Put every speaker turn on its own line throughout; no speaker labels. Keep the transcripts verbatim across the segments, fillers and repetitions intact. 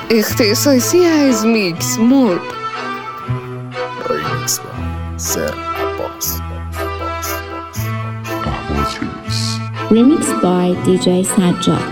اختصاصی از میکس مود
ریمیکس با سر عباس
Remix by دی جی سجاد.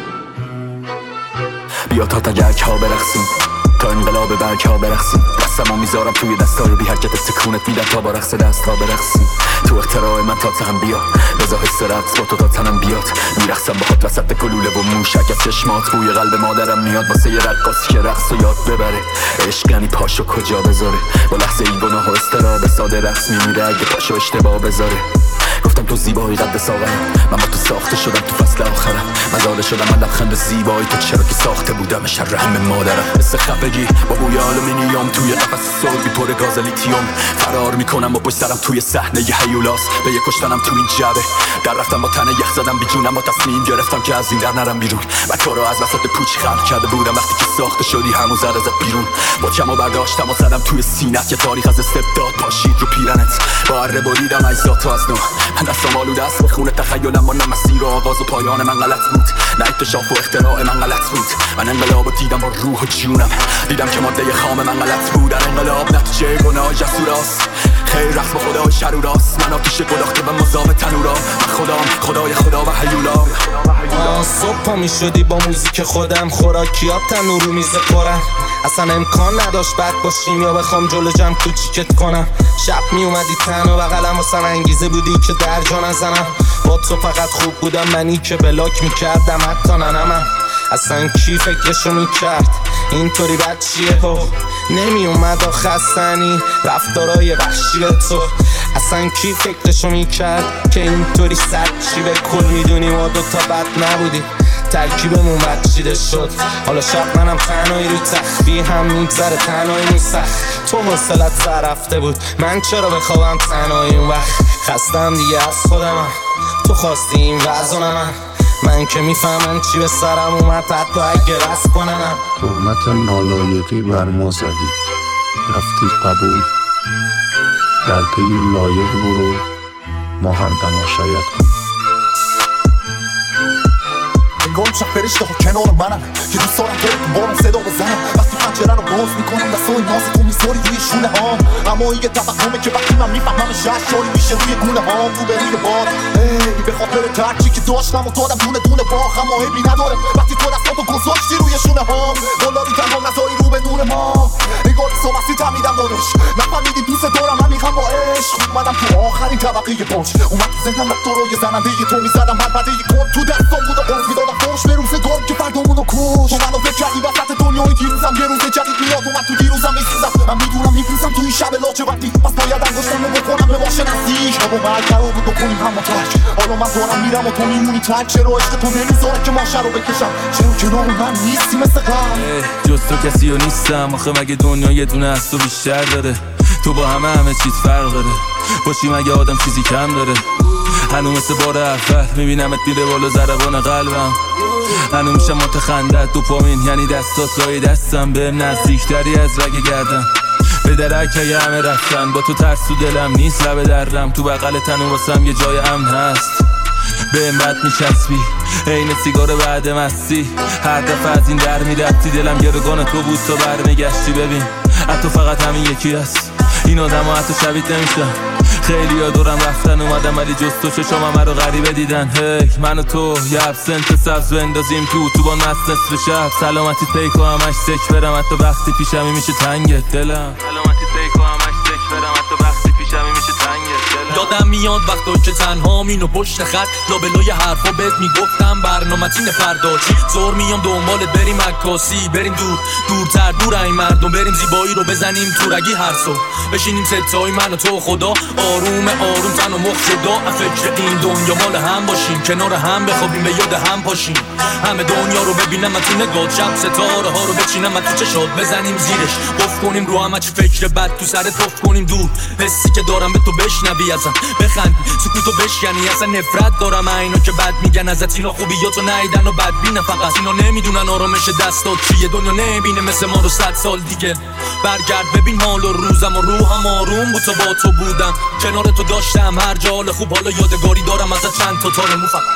بیا تا تگرک ها برقصیم، تا انقلاب برگ ها برقصیم. دستمو میذارم توی دستای بی حرکت سکونت میدم تا با رقص دست ها برقصیم. تو اختراع من تا تهم بیا، بزا حس رقص با تو تا تنم بیاد. میرقصم باهات وسط گلوله و موشک از چشمات. بوی قلب مادرم میاد واسه یه رقاصی که رقص و یاد ببره. عشق یعنی پاشو کجا بذاره، با لحظه ای گناه و استراب ساده رقص میمیره اگه پاشو اشتباه بذاره. گفتم تو زیبایی قد ساقرم، من با تو ساخته شدم تو فصل آخرم. مزاله شدم من لبخند زیبایی تو چرا که ساخته بودم شر همه مادرم. مثل خفگی با بوی آلومینیوم توی قفس سربی پر گاز لیتیوم. فرار میکنم با پشت سرم توی صحنه ی هیولاس. به یه کشتنم تو این جبه در رفتم با تنه یخ زدم بیجونم و تصمیم گرفتم که از این در نرم بیرون. و تو رو از وسط پوچ خلق کرده بودم وقتی که ساخته شدی همون زد ازت بیرون. با چمو برداشتم و زدم توی سینت که تاریخ از استبداد پاشید رو پیرنت. با اره بریدم اجزاتو از نو، من دستم آلوده است به خون تخیلم. ما نه مسیر آغاز و پایان من غلط بود، نه اکتشاف و اختراع من غلط بود. من انقلابو دیدم با روح و جونم، دیدم که ماده خام من غلط بود. در انقلاب نتیجه گناه جسوراست، خیر رقص با خدای شروراست. من آتیش گداخته و مذاب تنورا، من خدام خدای خدا و هیولا.
صبح پا می شدی با موزیک خودم، خوراکیات تنور رو میز پرن. اصلا امکان نداشت بد باشیم یا بخوام جلو جمع کوچیکت کنم. شب می اومدی تنها و قلم واسم انگیزه بودی که در جا نزنم. با تو فقط خوب بودم، منی که بلاک میکردم حتی ننمم. اصلا کی فکرشو میکرد اینطوری بد چیه ها، نمی اومد آخستنی رفتارای وحشی تو. اصلا کی فکرشو میکرد که اینطوری سد چی به کل میدونی ما دوتا بد نبودی. ترکیبمون بد چیده شد، حالا شب منم تنهایی رو تخبی هم میگذره تنهایی سخت. تو حوصلت سر رفته بود، من چرا بخوابم تنهایی اون وقت. خستم دیگه از خودمم، تو خواستی این وضع من. من که میفهمم چی به سرم اومد حتی اگه رست کننم.
تهمت نالایقی بر ما زدی، رفتی قبول در پی لایق برو، ما هم تماشایت کن.
انگار شب فرشته ها کنار منم که دوست دارم که بارم صدا بزنم. وقتی پنجره رو باز میکنم دستای ناز تو میذاری روی شونه هام. اما این یه توهمه که وقتی من میفهمم ششاری میشه روی گونه هام. رو به روی باد ای به خاطر ترکی که داشتم و دادم دونه دونه باخ. اما عیبی نداره وقتی تو دستاتو گذاشتی روی شونه هام. قلابی تنها نزایی رو به نور ما. نگاه تو مستی تمیدم دادش، نفهمیدی دوست دارم همیخم با عشق. اومدم تو آخرین طبقه پنج، اومد تو ذهنم تو رو یه زننده تو میزدم. هر بده یه کن تو دستام بود و قرص میدادم خوش به روزگار که فردامونو کش. تو منو فکر کردی وسط دنیای دیروزم، یه روز جدید میاد و من تو دیروزم میسوزم. من میدونم میفروزم تو این شب لاچه وقتی پس باید انگشتم رو بکنم به باشه نزدیک. بابا مرگ قرار بود بکنیم همه ترک، حالا من دارم میرم و تو میمونی ترک. چرا عشق تو نمیذاره که ماشه رو بکشم، چرا کنار من نیستی مثل قبل.
جز تو کسی رو نیستم آخه، مگه دنیا یه دونه از تو بیشتر داره. تو با همه همه چیز فرق داره، باشی مگه آدم چیزی کم داره. هنو مثل بار اول میبینمت میره بالا ضربان قلبم. هنو میشم متخندت دوپامین یعنی دستات لای دستم. بهم نزدیکتری از رگ گردم، به درک اگه همه رفتن. با تو ترس تو دلم نیست لبه درم، تو بغل تنو واسم یه جای امن هست. بهم بد میچسبی عین سیگار بعد مستی، هر دفعه از این در میرفتی دلم گرگان تو بود تا برمیگشتی. ببین حتی فقط همین یکی هست، این آدم ها حتی شبیت نمیشن. خیلی ها دورم رفتن اومدم ولی جز تو چشام همه رو غریبه دیدن. هی من و تو یه ابسنت سبز بندازیم تو تو با نست نصف شب. سلامتی پیکو همش سک برم حتی وقتی پیشمی میشه تنگت دلم. سلامتی پیکو همش سک برم حتی وقتی پیشمی میشه تنگت دلم. یادم میاد وقتا که تنها مینو پشت خط لابلای حرفا بهت میگفتم برنامه تین فردا چی. زور میام دنبالت بریم عکاسی، بریم دور دورتر دور این مردم، بریم زیبایی رو بزنیم تو رگی هر صبح. بشینیم ستای من و تو خدا آروم آروم تن و مخ شدا. فکر این دنیا مال هم باشیم، کنار هم بخوابیم به یاد هم پاشیم. همه دنیا رو ببینم من تو نگات، شب ستاره ها رو بچینم من تو چشات. بزنیم زیرش قفل کنیم رو همه چی فکر بد تو سرت توف کنیم دور. حسی که دارم به تو بشنوی ازم بخندی سکوتو بشکنی. اصلا نفرت دارم اینا که بد میگن ازت، اینا خوبیاتو نیدن و بد بینن فقط. اینا نمیدونن آرامش دستات چیه، دنیا نمیبینه مثل ما رو صد سال دیگه. برگرد ببین حال و روزم و روحم آروم بود تا با تو بودم. کنار تو داشتم هر جا حال خوب، حالا یادگاری دارم ازت چند تا تار مو فقط.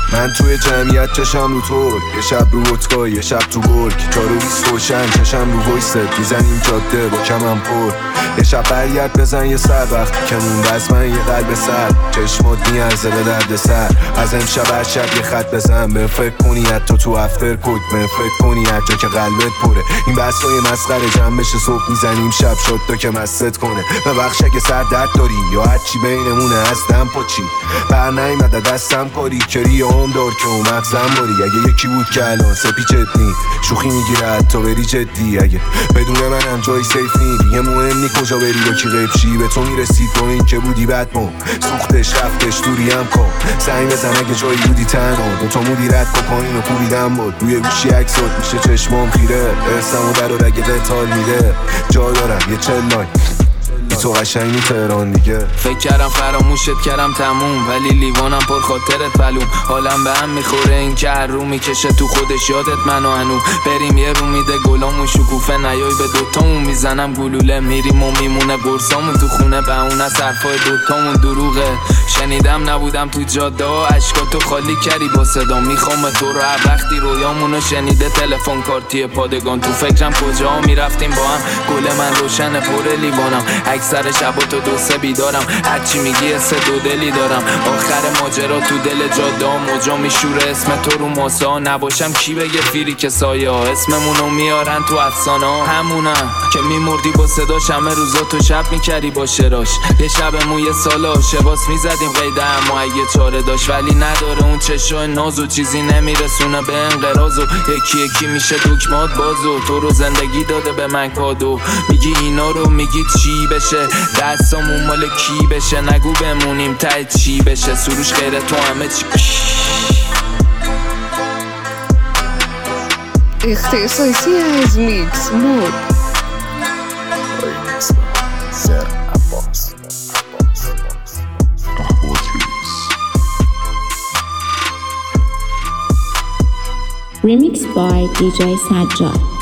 من توی جمعیت چشم رو تو، یه شب رو ودکا یه شب تو برگ، چارو بیست روشن چشم رو ویست، میزنیم جاده با کمم پر. یه شب برگرد بزن یه سر وقتی که مونده از من یه قلب سر، چشمات میارزه به درد سر. از امشب هر شب یه خط بزن، به فکر کنی حتی تو افتر کوک، به فکر کنی هر جا که قلبت پره. این بحثای مسخره جمع بشه صبح میزنیم شب شد تا که مست کنه. به بخش اگه سر درد داری یا هرچی بینمونه از دم پاچی، بر نیمده دستم کاری کری هم دار که اون مغزم باری. اگه یکی بود که الان سپیچت نی شوخی میگیره حتی بری جدی، اگه بدون منم جای سیف نی دیگه مهم نی کجا بری با کی غیب شی. به تو میرسید با این که بودی بدمون سوختش رفتش دوری هم کن، سعی بزن اگه جایی بودی تنها. دو تا مودی رد کوکائین و کوبیدم بود روی گوشی عکسات میشه چشمام خیره، ارسم و در و رگه قتال میده جا دارم یه چلای بی تو قشنگی تهران دیگه.
فکر کردم فراموشت کردم تموم، ولی لیوانم پر خاطرت پلوم. حالم به هم میخوره این که هر رو میکشه تو خودش یادت منو هنو. بریم یه رو میده گلامون شکوفه نیای به دوتامون میزنم گلوله، میریم و میمونه برسامون تو خونه به اون از حرفای دوتامون دروغه. شنیدم نبودم تو جاده ها عشقاتو خالی کردی با صدا، میخوام تو رو هر وقتی رویامونو شنیده تلفن کارتی پادگان. تو فکرم کجا میرفتیم با هم، گل من روشن پر لیوانم، اکثر شبا تو دو سه بیدارم، هرچی میگی سه دو دلی دارم. آخر ماجرا تو دل جاده ها موجا میشوره اسم تو رو ماسه ها، نباشم کی بگه فیری که سایه ها اسممونو میارن تو افسانه ها. همونم که میمردی با صداش، همه روزا تو شب میکردی با شراش. یه شب موی سالا شباس میزدیم قیده اما اگه چاره داشت، ولی نداره اون چشای نازو چیزی نمیرسونه به انقراض. و یکی یکی میشه دکمات بازو، تو رو زندگی داده به من کادو. میگی اینا رو میگی چی بشه، دستامون مال کی بشه، نگو بمونیم ته چی بشه، سروش غیر تو همه چی.
اختصاصی از میکس مود
Remixed by دی جی Sajjad.